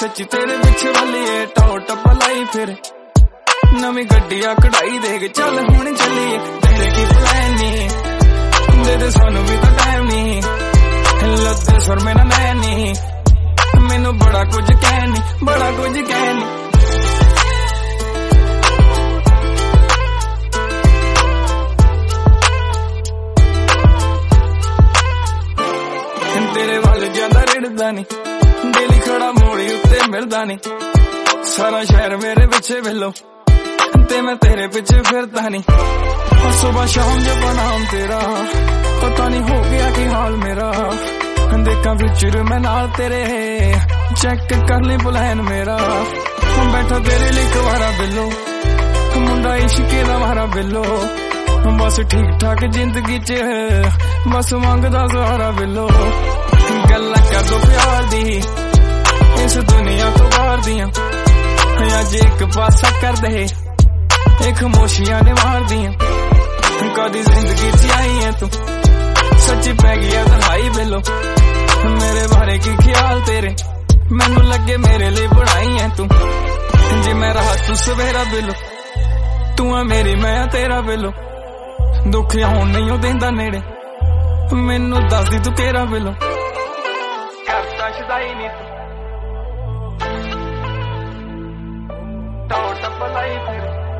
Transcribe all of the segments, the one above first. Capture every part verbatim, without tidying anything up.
सच्ची तेरे पिछे वाली टॉ टप लाई फिर नवी गड्डिया कढ़ाई दे के चल हुण चलिए तेरे की प्लान नी दे दे सानू भी तो टाइम नी लद्दे सुर में ना नैनी मैनू बड़ा कुछ कहनी बड़ा कुछ कहनी तेरे वाल ज्यादा रिड़दा नी डेली खड़ा मोड़ी उत्ते मिलदा नी सारा शहर मेरे पिछे वेलो ते मैं तेरे पिछे फिरदा नी सुबह शाम जब नाम तेरा पता नहीं हो गया की हाल मेरा देखा फिर मैं नाल तेरे चेक कर ली प्लान मेरा बैठा तेरे लिए कवारा बिलो मुंडा इश्के दा मारा बिलो बस ठीक ठाक जिंदगी च बस मंगदा सहारा बिलो गल्लां कर दो प्यार दी इस दुनिया तो बाहर दियां अज एक पासा कर दे एक खामोशियां ने मार दियां कदी जिंदगी च आई है तू सच्ची पै गई तन्हाई बिलो मेरे बारे की ख्याल तेरे मैनू लगे मेरे लिए बनाई है तू जे मैं रहा तू सवेरा बिलो तू है मेरी मैं तेरा बिलो दुख आउण नहीं देंदा नेड़े मैनू दस दी तू केरा बिलो करता छदाई नी तू टॉ टप लाई फिर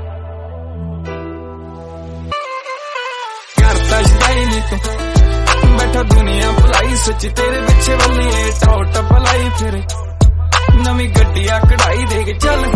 करता छदाई नी तू बैठा दुनिया भुलाई सच्ची तेरे पिछे वाली टॉ टप लाई फिर नवी गड्डिया कढ़ाई दे के चल